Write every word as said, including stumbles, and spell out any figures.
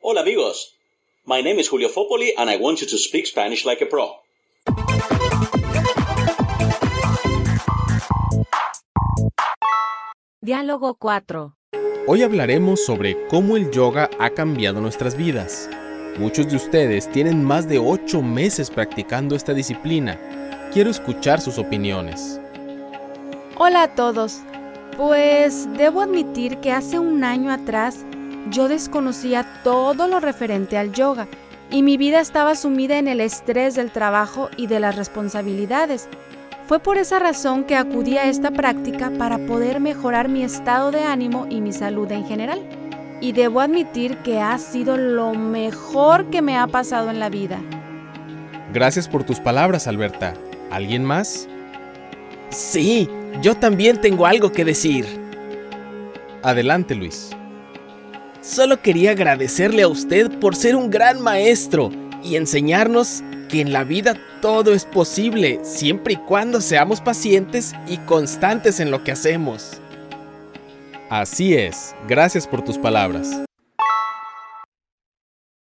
Hola amigos, my name is Julio Fopoli and I want you to speak Spanish like a pro. Diálogo cuatro. Hoy hablaremos sobre cómo el yoga ha cambiado nuestras vidas. Muchos de ustedes tienen más de ocho meses practicando esta disciplina. Quiero escuchar sus opiniones. Hola a todos. Pues debo admitir que hace un año atrás yo desconocía todo lo referente al yoga y mi vida estaba sumida en el estrés del trabajo y de las responsabilidades. Fue por esa razón que acudí a esta práctica para poder mejorar mi estado de ánimo y mi salud en general. Y debo admitir que ha sido lo mejor que me ha pasado en la vida. Gracias por tus palabras, Alberta. ¿Alguien más? Sí, yo también tengo algo que decir. Adelante, Luis. Solo quería agradecerle a usted por ser un gran maestro y enseñarnos que en la vida todo es posible, siempre y cuando seamos pacientes y constantes en lo que hacemos. Así es, gracias por tus palabras.